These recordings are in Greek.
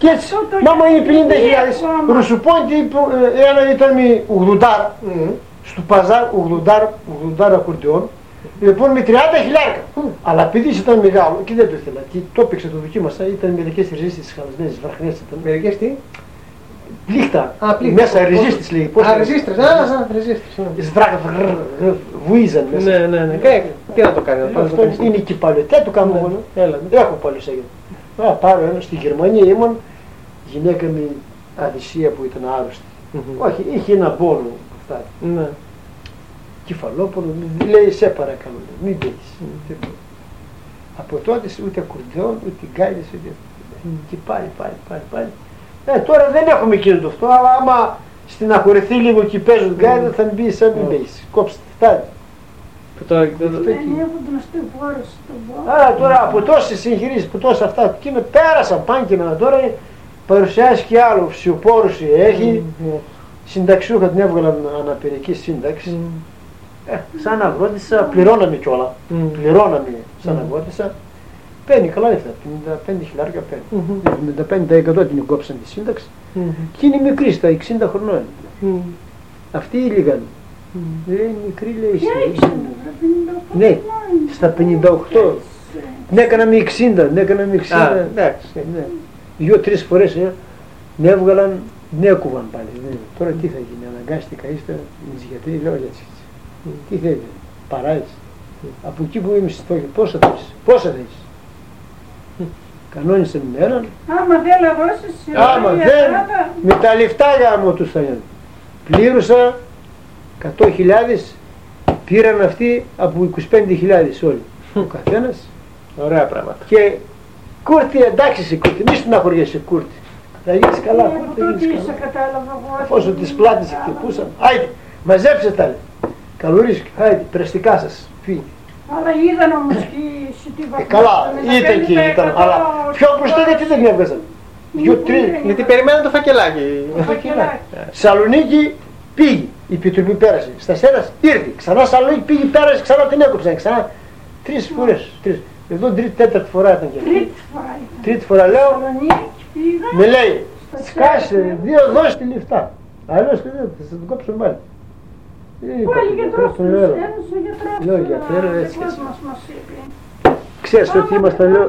Και έτσι, μάμα είναι 50.000, Ρουσουπόντι, ένα ήταν με 80, στο παζάρ 80 ακορντεόν, λοιπόν με 30.000. Αλλά επειδή ήταν μεγάλο και δεν το ήθελα, και το έπαιξε, το δοκίμασα, ήταν μερικές ρεζίστες χαλασμένες, βραχνές ήταν. Μερικές τι? Πλήχτα, μέσα ρεζίστες λέει. Ρεζίστρες, ρεζίστρες. Βουίζαν μέσα. Ναι. Τι να το κάνει, αυτό είναι και παλιό, τι το κάνω εγώ. Έχω παλιός έγινε. Πάρω ένα, στη Γερμανία ήμουν, γυναίκα με αδυσία που ήταν άρρωστη. Όχι, είχε ένα πόνο αυτά. Κεφαλόπονο, λέει σε παρακαλώ, μην παίξεις. Από τότε ούτε ακορντεόν, ούτε γκάιδες, ούτε. Και πάλι. Τώρα δεν έχουμε εκείνο το αυτό, αλλά άμα στεναχωρηθεί λίγο και παίζουν γκάιδες θα μπει σαν μην παίξεις. Κόψτε, φτάνει. Άρα τώρα από τόσες συγχειρήσεις, από τόσα αυτά, και πέρασαν πάνκινα τώρα, παρουσιάζει και άλλο, φυσιοπόρωση έχει, συνταξιούχα την έβγαλαν αναπηρική σύνταξη. Σαν αγρότησα, πληρώναμε κιόλα. Πληρώναμε σαν αγρότησα. Παίρνει καλά λεφτά, 55.000 παίρνει. 75% την κόψαν τη σύνταξη. Και είναι μικρή, στα 60 χρονών. Αυτή λίγαν. Λέει μικρή, λέει. Ναι, στα 58. Ναι, έκαναμε 60. Εντάξει. 2-3 φορές με έβγαλαν, με έκουβαν πάλι. Τώρα τι θα γίνει, αναγκάστηκα ύστερα, με τις γιατροί, λέω έτσι. Τι θέλει, παράδειση. Από εκεί που είμαι στόχοι, πόσα θέλεις. Κανόνισε με έναν. Άμα δεν λαγώσεις, άμα δεν, με τα λεφτά γάμο τους θα είναι. Πλήρωσα 100.000, πήραν αυτοί από 25.000 όλοι. Ο καθένας. Ωραία πράγματα. Και Κούρτη, εντάξει σε Κούρτη, μη στεναχωριέσαι Κούρτη. Θα γίνεις καλά, Κούρτη. Όσο τις πλάτες χτυπούσαν, άιντε, μαζέψτε τα λέει. Καλουρίσκα, άιντε, περαστικά σας, φύγει. Αλλά είδαν όμως και σε τι βαθμό. Καλά, ήταν και ήταν, αλλά πιο μπροστά γιατί δεν έβγαζαν. Γιατί περιμέναν το φακελάκι. Σαλονίκη πήγε, η Επιτροπή πέρασε. Στα Σέρας ήρθε, ξανά Σαλονίκη πήγε, πέρασε, ξανά την έκοψαν, ξανά 3 φορές. Εδώ τρίτη-τέταρτη φορά ήταν και αυτή. Τρίτη φορά λέω, με λέει, σκάσε, 2 δώσει τη λεφτά. Αλλιώς θα την κόψω πάλι. Πάλι γιατρός τους ένωσε, λέω γιατρό, έτσι και έτσι. Ξέρεις ότι ήμασταν, λέω.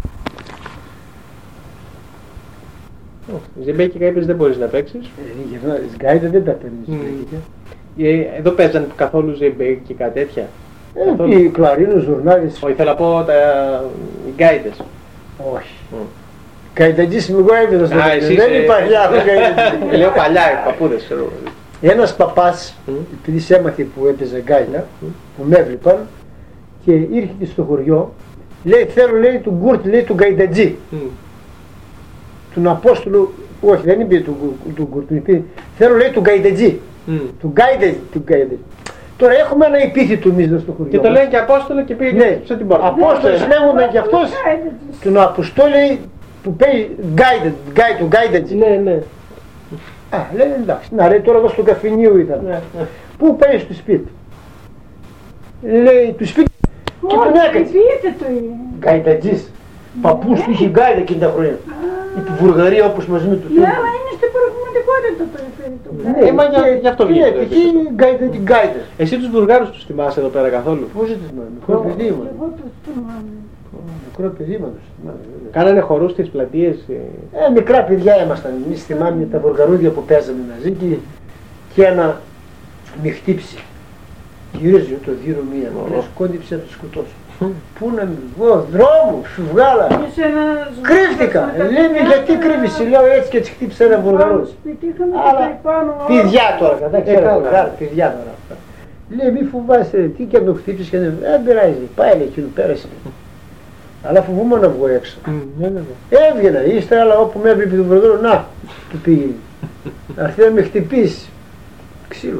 Ζεμπέκικα είπες δεν μπορείς να παίξεις. Γκάιντα δεν τα παίρνεις. Εδώ παίζανε καθόλου ζεμπέκικα τέτοια. Οι κλαρίνους, ζουρνάδες. Όχι, θέλω να πω οι γκάιντες. Όχι. Καϊντατζής είμαι εγώ έμεινας. Δεν είναι παλιά. Λέω παλιά, οι παππούδες ξέρω. Ένας παπάς, επειδή σε έμαθε που έπαιζε γκάιντα, που με έβλεπαν και ήρθε στο χωριό, λέει θέλω λέει του Γκούρτ, λέει του Γκαϊντατζή. Τον Απόστολου, όχι δεν είπε του Γκούρτ, θέλω λέει του Γκαϊντατζή. Του Γκαϊντατζή. Τώρα έχουμε ένα επίθετο εμείς εδώ στο χωριό. Και το λένε και Απόστολο και πήγε σε την πόρτα. Απόστολος λέγονταν και αυτός, τον Αποστόλη που παίζει του Γκάιντατζή. Ναι. Λέει εντάξει, να λέει τώρα εδώ στο καφενείο ήταν. Πού πάει στο σπίτι. Λέει του σπίτι και τον έκατσε. Γκαϊντατζής. Παππούς του είχε γκάιντα εκείνη τα χρόνια. Η Βουλγαρία όπως μαζί με τους. Ναι, αλλά είναι στην πραγματικότητα το επίθετο. Ναι, μα γι' αυτό βγήκε. Εκεί γκάιντα. Εσύ τους Βουλγάρους τους θυμάσαι εδώ πέρα καθόλου. Πώς δεν τους θυμάμαι, μικρό παιδί ήμουν. Μικρό παιδί ήμουν. Κάνανε χορούς στις πλατείες. Μικρά παιδιά ήμασταν. Εμείς θυμάμαι τα βουλγαρούδια που παίζαμε μαζί και ένα με χτύψει. Γυρίζει το δίρο μία, κόντυψε να το σκοτώσω. Πού να μην βγω, δρόμο, σου βγάλα. Κρύφτηκα. Λέμε γιατί κρύβεσαι, λέω έτσι και έτσι χτύπησε ένα βουλγαρό. Αλλά παιδιά τώρα, κατά ξέρω, παιδιά τώρα. Λέει μη φοβάσαι, τι και αν το χτύπησες και δεν πειράζει, πάει λέει εκείνο πέρασε. Αλλά φοβούμαι να βγω έξω. Έβγαινα, ύστερα αλλά όπου με έβλεπε τον βροδρό, να, του πήγε. Αρθεί να με χτυπήσει. Ξύλο.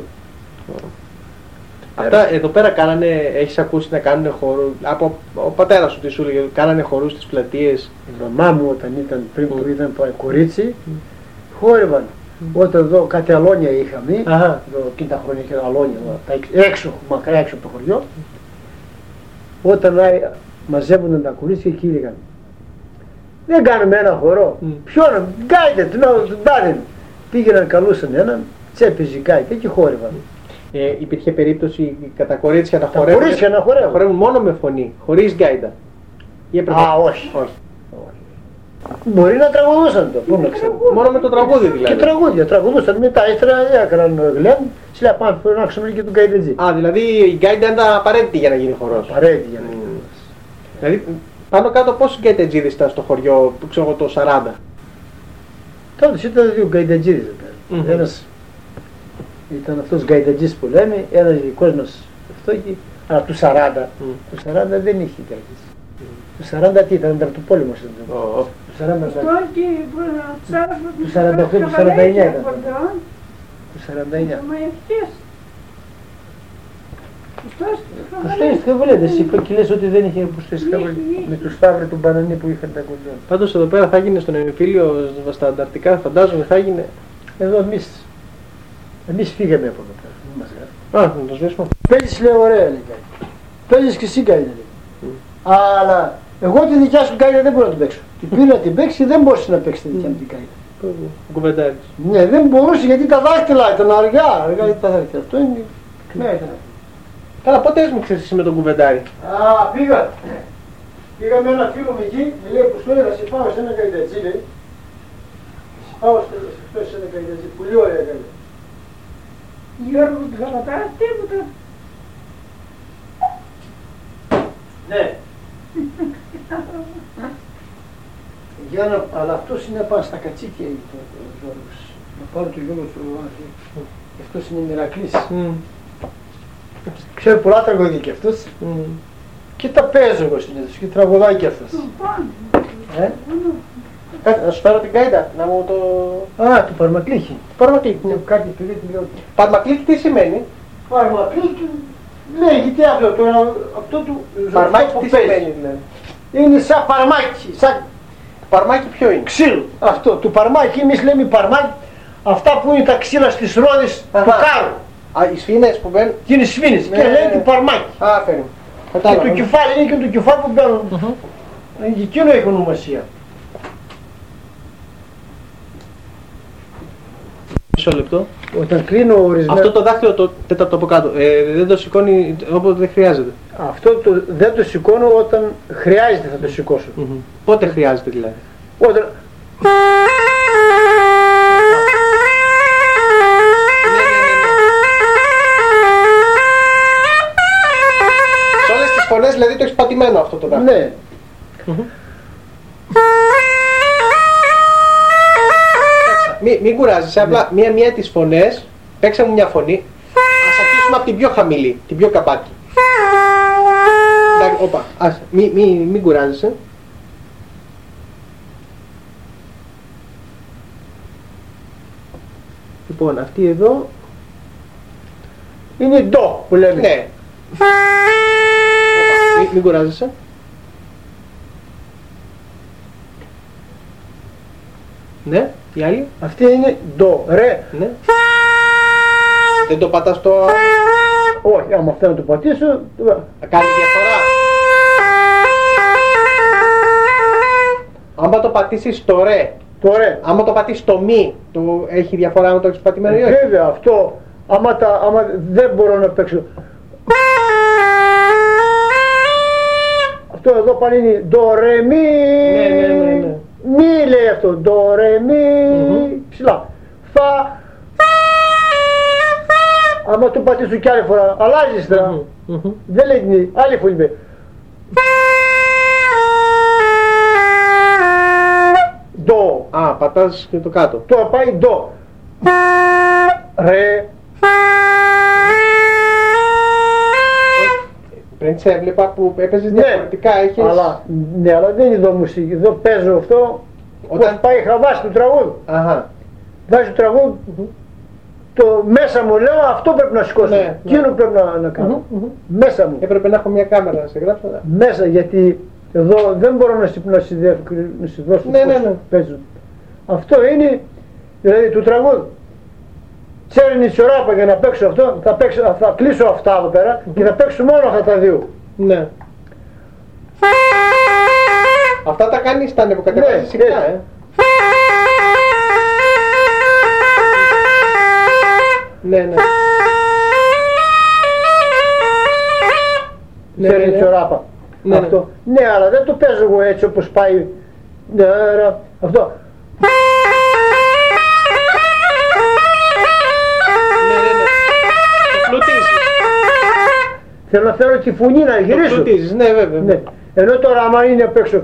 Αυτά εδώ πέρα κάνανε, έχεις ακούσει να κάνουν χορού, από ο πατέρας σου τι σου έλεγε, κάνανε χορούς στις πλατείες. Η μαμά μου όταν ήταν, πριν που ήταν κορίτσι, χόρευαν. Όταν εδώ κάτι αλόνια είχαμε, εδώ εκείνη τα χρόνια είχε αλόνια, έξω, μακριά έξω από το χωριό. Όταν μαζεύονταν τα κορίτσια και έλεγαν Δεν κάνουμε ένα χορό. Ποιον, γκάιτε, τον τάδε. Πήγαιναν, καλούσαν έναν, τσέπιζε γκάιτε και χόρευαν. Υπήρχε περίπτωση κατά κορίτσια να Τα κορίτσια να χορεύουν. χορεύουν μόνο με φωνή, χωρίς γκάιντα. Α, όχι. Μπορεί να τραγουδούσαν το, πού να ξέρω. Μόνο με το τραγούδι δηλαδή. Και τραγούδια, τραγουδούσαν μετά, ύστερα έκαναν γλέν, λέει πάμε να άξουμε και τον γκάιντετζή. Α, δηλαδή η γκάιντα ήταν απαραίτητη για να γίνει χορός. Απαραίτητη για να γίνει. Δηλαδή πάνω κάτω πόσοι γκάιντετζίδες ήταν στο χωριό, που ξέρω εγώ το 40. Τότε ήταν δύο γκάιντετζίδες εδώ πέρα. Ένας ήταν αυτός γκάιντετζής που λέμε, ένας δικός μας αυτό εκεί, αλλά του 40. Του 40 δεν είχε γκάιντετζή. Του 40 τι ήταν του πόλεμου. Του 48, του 49 ήταν. Του 49. Πουστές χαβαλέτες, είπα και λες ότι δεν είχε πουστές χαβαλέτες. Με τους Σταύροι του Μπανανί που είχαν τα κοντζόν. Πάντως εδώ πέρα θα γίνει στον εμφύλιο, στα Ανταρκτικά φαντάζομαι θα γίνει. Εδώ εμείς φύγαμε από εδώ πέρα. Α, να το σβήσουμε. Παίζεις λέει ωραία λέει κάτι. Παίζεις και εσύ κάτι λέει. Αλλά εγώ τη δικιά σου καΐτα δεν μπορώ να την παίξω. Την πήρα να την παίξει, δεν μπορούσε να παίξει τη δικιά μου την καΐτα. Κουβεντάρεις. Ναι, δεν μπορούσε γιατί τα δάχτυλα ήταν αργά τα δάχτυλα. Αυτό είναι. Ναι, ήταν. Καλά, πότε έσμιξες εσύ με τον κουβεντάρι. Α, πήγα. Πήγα με ένα φίλο μου εκεί, μου λέει που σου έλεγα, σε πάω σε ένα καΐτατζή, λέει. Σε πάω σε ένα καΐτατζή, πολύ ωραία καΐτα. Γιώργο του Γαλατά, τίποτα. Ναι. Αλλά αυτός είναι πάνω στα κατσίκια ο Γιώργος. Να πάρω το Γιώργο του Ρωμάνη. Αυτός είναι Μηρακλής. Ξέρει πολλά τραγωδία και αυτός. Και τα παίζω εγώ συνήθως και τραγουδάει και αυτός. Να σου φέρω την καΐτα, να μου το... Α, το Παρμακλήχη. Παρμακλήχη. Κάτι παιδί του λέω. Παρμακλήχη τι σημαίνει. Παρμακλήχη λέγεται αυτό του Παρμάκι τι σημαίνει δηλαδή. Είναι σαν παρμάκι, σαν παρμάκι ποιο είναι. Ξύλο. Αυτό, του παρμάκι, εμείς λέμε παρμάκι, αυτά που είναι τα ξύλα στις ρόδες του κάρου. Α, οι σφήνες που μπαίνουν. Και είναι σφήνες και λένε παρμάκι. Α, φέρνει. Και το κεφάλι είναι και το κεφάλι που μπαίνουν. Και εκείνο έχει ονομασία. Μισό λεπτό. Όταν κλείνω ορισμένα... Αυτό το δάχτυλο το τέταρτο από κάτω, δεν το σηκώνει όποτε δεν χρειάζεται. Αυτό δεν το σηκώνω όταν χρειάζεται θα το σηκώσω. Πότε χρειάζεται δηλαδή. Όταν... Σε όλες τις φωνές δηλαδή το έχεις πατημένο αυτό το δάχτυλο. Ναι. Μην κουράζεσαι, απλά μία τις φωνές, παίξε μου μια φωνή, ας αρχίσουμε από την πιο χαμηλή, την πιο καπάκι. Όπα, ας, μην κουράζεσαι. Λοιπόν, αυτή εδώ είναι ντο που λέμε. Ναι. Όπα, μην κουράζεσαι. Ναι, η άλλη. Αυτή είναι ντο, ρε. Ναι. Δεν το πατάς το... Όχι, άμα θέλω να το πατήσω... Θα κάνει διαφορά. Άμα το πατήσεις το ρε, άμα το πατήσεις το μη, το έχει διαφορά άμα το έχεις πατημένο ή όχι. Βέβαια, αυτό, άμα δεν μπορώ να παίξω... Αυτό εδώ πάλι είναι ντο ρε μη. Ναι. Μη λέει αυτό, ντο ρε μη, ψηλά. Φα. Άμα το πατήσω κι άλλη φορά, αλλάζεις τώρα. Δεν λέει την άλλη φωνή με. Ντο. Α, πατάς και το κάτω. Τώρα πάει ντο. Ρε. Πριν σε έβλεπα που έπαιζες διαφορετικά, έχεις... Αλλά δεν είναι εδώ μουσική, εδώ παίζω αυτό, όταν πάει χαβάς του τραγούδου. Βάζει το τραγούδι, το μέσα μου λέω αυτό πρέπει να σηκώσω, εκείνο πρέπει να κάνω, μέσα μου. Έπρεπε να έχω μια κάμερα να σε γράψω. Μέσα, γιατί εδώ δεν μπορώ να σου δώσω πώς παίζω. Αυτό είναι, δηλαδή του τραγούδου. Τσέρνει η σιωράπα για να παίξω αυτό, θα κλείσω αυτά εδώ πέρα και θα παίξω μόνο αυτά τα δύο. Ναι. Αυτά τα κάνεις, τα ανεβοκατεβάζεις συχνά, έτσι. Ναι, ναι. Φέρνει τσοράπα. Ναι, Αυτό. Ναι, αλλά δεν το παίζω εγώ έτσι όπως πάει. Ναι, αυτό. Θέλω να φέρω τη φωνή να γυρίσω. Ναι, βέβαια. Ναι. Ενώ τώρα άμα είναι απ' έξω.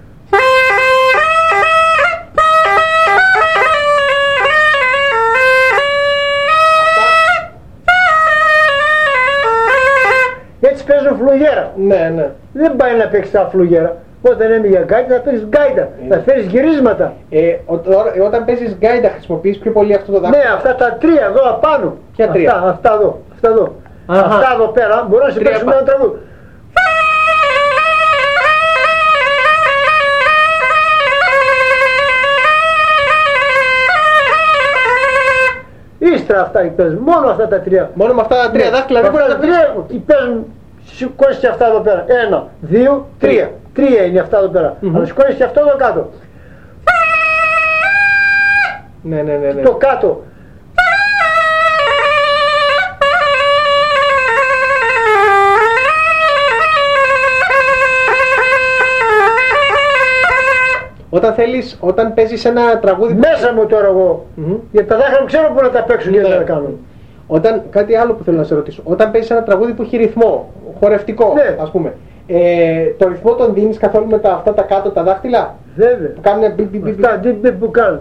Έτσι παίζω φλουγέρα. Ναι, ναι. Δεν πάει να παίξει τα φλουγέρα. Όταν είναι για γκάιντα θα παίζεις γκάιντα. Θα φέρεις γυρίσματα. Όταν παίζεις γκάιντα χρησιμοποιείς πιο πολύ αυτό το δάχτυλο. Ναι, αυτά τα τρία εδώ απάνω. Ποια τρία? Αυτά εδώ. Αυτά εδώ. Αυτά εδώ πέρα μπορώ να σε παίξουμε ένα τραγούδι. Ύστερα αυτά παίζουν. Μόνο αυτά τα τρία. Μόνο με αυτά τα τρία δάχτυλα δεν μπορεί να τα πεις. Παίζουν. Σηκώνεις και αυτά εδώ πέρα. 1, 2, 3. 3 είναι αυτά εδώ πέρα. Αλλά σηκώνεις και αυτό εδώ κάτω. Ναι, ναι, ναι. Το κάτω. Όταν παίζεις ένα τραγούδι... Μέσα μου τώρα εγώ. Γιατί τα δάχτυλα μου ξέρω πού να τα παίξουν και να τα κάνω. Κάτι άλλο που θέλω να σε ρωτήσω. Όταν παίζεις ένα τραγούδι που έχει ρυθμό, χορευτικό, ναι, ας πούμε, το ρυθμό τον δίνεις καθόλου με αυτά τα κάτω τα δάχτυλα? Βέβαια. Που κάνουν μπιπ. Αυτά που κάνουν.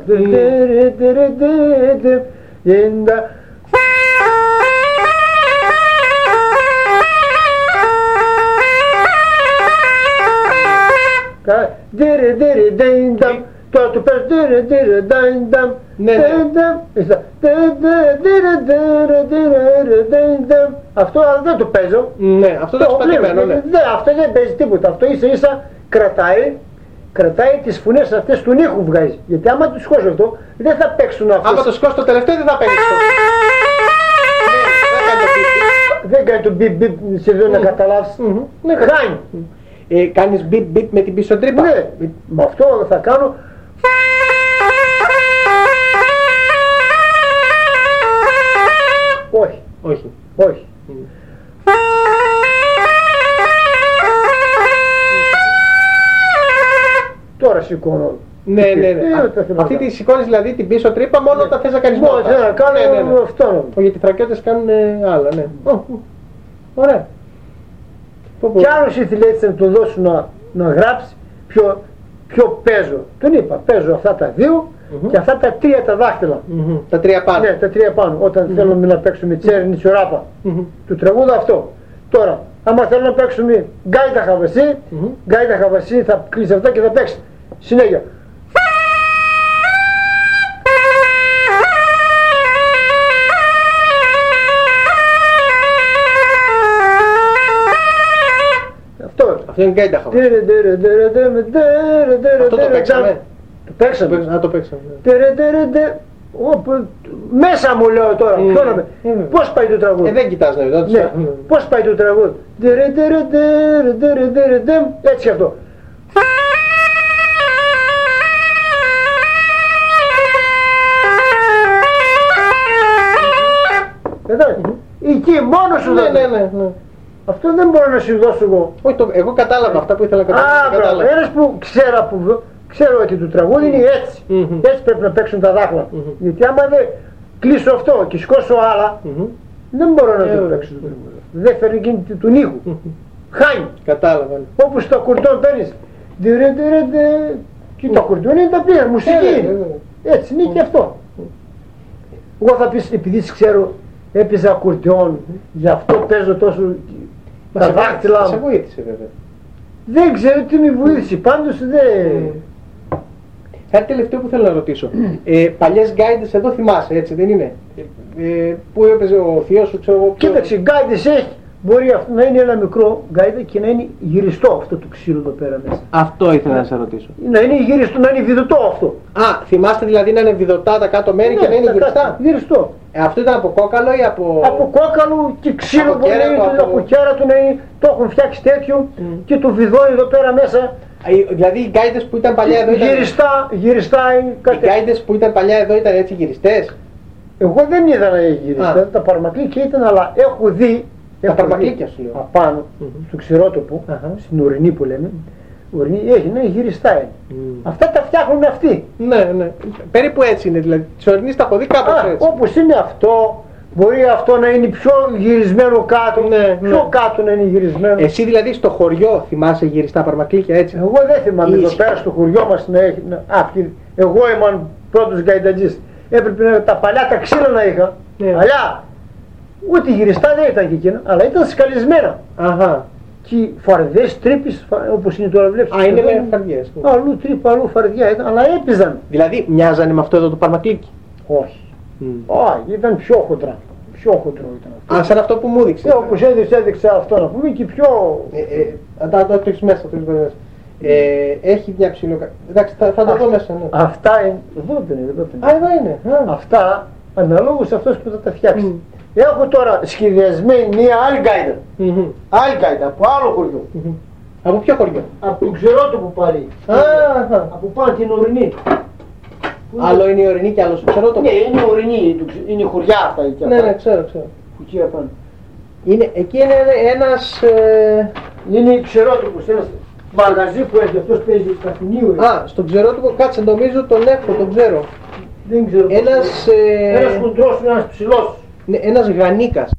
Τώρα του πες αυτό δεν το παίζω. Ναι, αυτό το εξπατημένο, ναι. Αυτό δεν παίζει τίποτα. Αυτό ίσα ίσα κρατάει τις φωνές αυτές του ήχου βγάζει. Γιατί άμα του σηκώσει αυτό δεν θα παίξουν αυτές. Άμα το σηκώσει το τελευταίο δεν θα παίξει. Δεν κάνει το μπιπ μπιπ σε εδώ να καταλάβεις. Ναι, χάνει. Κάνεις μπιπ μπιπ με την πίσω τρύπα. Ναι, με αυτό θα κάνω. Όχι. Τώρα σηκώνω. Ναι. Αυτή τη σηκώνεις δηλαδή την πίσω τρύπα μόνο όταν θες να κάνεις μόνο. Θέλω να κάνω αυτό. Γιατί οι θρακιώτες κάνουν άλλα, ναι. Ωραία. Κι άλλος ήθελε έτσι να του δώσουν να γράψει ποιο παίζω. Τον είπα, παίζω αυτά τα δύο και αυτά τα τρία τα δάχτυλα. Τα τρία πάνω. Ναι, τα τρία πάνω. Όταν θέλουμε να παίξουμε τσέρνη τσοράπα του τραγούδα αυτό. Τώρα, άμα θέλω να παίξουμε γκάιντα χαβασί, θα κλείσει αυτά και θα παίξει. Συνέχεια. Αυτό είναι γκάιντα χαβασί. Αυτό το παίξαμε. Το παίξαμε. Μέσα μου λέω τώρα, πώς πάει το τραγούδι. Δεν κοιτάς να δεις. Πώς πάει το τραγούδι. Έτσι αυτό. Εκεί μόνος σου ναι. Αυτό δεν μπορώ να σου δώσω εγώ. Όχι, εγώ κατάλαβα αυτά που ήθελα να καταλάβω. Ένας που ξέρω ότι το τραγούδι είναι έτσι. Έτσι πρέπει να παίξουν τα δάχτυλα. Γιατί άμα δεν κλείσω αυτό και σηκώσω άλλα, δεν μπορώ να το παίξω το τραγούδι. Δεν φέρνει εκείνη του ήχου. Χάνει. Κατάλαβα. Όπως το ακορντεόν παίρνεις. Και το ακορντεόν είναι τα πλήρια, μουσική. Έτσι είναι και αυτό. Εγώ θα πεις, επειδή ξέρω, έπαιζα ακορντεόν, γι' αυτό παίζω τόσο τα δάχτυλα μου. Σε βοήθησε βέβαια. Δεν ξέρω τι με βοήθησε, πάντως δεν... Κάτι τελευταίο που θέλω να ρωτήσω. Παλιές γκάιντες εδώ θυμάσαι, έτσι δεν είναι? Που έπαιζε ο θείος σου, ξέρω εγώ. Κοίταξε, γκάιντες έχει. Μπορεί αυτό να είναι ένα μικρό γκάιντα και να είναι γυριστό αυτό το ξύλο εδώ πέρα μέσα. Αυτό ήθελα να σε ρωτήσω. Να είναι γυριστό, να είναι βιδωτό αυτό. Θυμάστε δηλαδή να είναι βιδωτά τα κάτω μέρη και να είναι γυριστά. Γυριστό. Αυτό ήταν από κόκαλο ή από... Από κόκαλο και ξύλο μπορεί να είναι, από κέρα του να είναι, το έχουν φτιάξει τέτοιο και το βιδώνει εδώ πέρα μέσα Δηλαδή οι γκάιντες που ήταν παλιά εδώ ήταν. Γυριστά είναι Οι κάτι. γκάιντες που ήταν παλιά εδώ ήταν έτσι γυριστές. Εγώ δεν είδα να γυριστά, τα παραμακλίκια ήταν, αλλά έχω δει. Τα παραμακλίκια σου λέω. Απάνω, στο ξηρότοπο, στην ουρινή που λέμε. Ουρινή έχει, ναι, γυριστά είναι. Αυτά τα φτιάχνουν αυτοί. Ναι, ναι. Περίπου έτσι είναι, δηλαδή. Τη ορεινή τα έχω δει κάπως έτσι. Όπως είναι αυτό, μπορεί αυτό να είναι πιο γυρισμένο κάτω. Ναι, πιο ναι. κάτω να είναι γυρισμένο. Εσύ δηλαδή στο χωριό θυμάσαι γυριστά παραμακλίκια έτσι. Εγώ δεν θυμάμαι εδώ πέρα στο χωριό μας να έχει. Εγώ ήμουν πρώτος γκαϊντατζής. Έπρεπε τα παλιά τα ξύλα να είχα. Ναι. Παλιά. Ούτε γυριστά δεν ήταν και εκείνα, αλλά ήταν σκαλισμένα. Αχα. Και φαρδές, τρύπες, όπως είναι τώρα βλέπεις. Α, είναι με φαρδιές. Αλλού τρύπα, αλλού φαρδιά ήταν, αλλά έπαιζαν. Δηλαδή μοιάζανε με αυτό εδώ το παραμακλίκι. Όχι. Όχι, ήταν πιο χοντρά. Πιο χοντρό ήταν αυτό. Α, σαν αυτό που μου έδειξε. Όπως έδειξε αυτό να πούμε και πιο. Το έχεις μέσα, το έχεις μέσα. Έχει μια ψηλό. Εντάξει, θα το δω μέσα. Ναι. Αυτά είναι. Εδώ δεν είναι. Α, εδώ είναι. Αυτά αναλόγως αυτός που θα τα φτιάξει. Έχω τώρα σχεδιασμένη μια άλλη γκάιντα. Άλλη γκάιντα από άλλο χωριό. Από ποιο χωριό? Από το Ξερότοπο πάλι. Από πάνω την ορεινή. Άλλο είναι η ορεινή και άλλο στο Ξερότοπο. Ναι, είναι ορεινή, είναι χωριά αυτά εκεί. Ναι, ναι, ξέρω. Εκεί απάνω. Εκεί είναι ένας. Είναι Ξερότοπος, ένας μαγαζί που έχει, αυτός παίζει καφενείο. Α, στον Ξερότοπο, κάτσε, νομίζω τον έχω, τον ξέρω. Δεν ξέρω. Ένας χοντρός, ένας ψηλός. Ναι, ένας Γανίκας.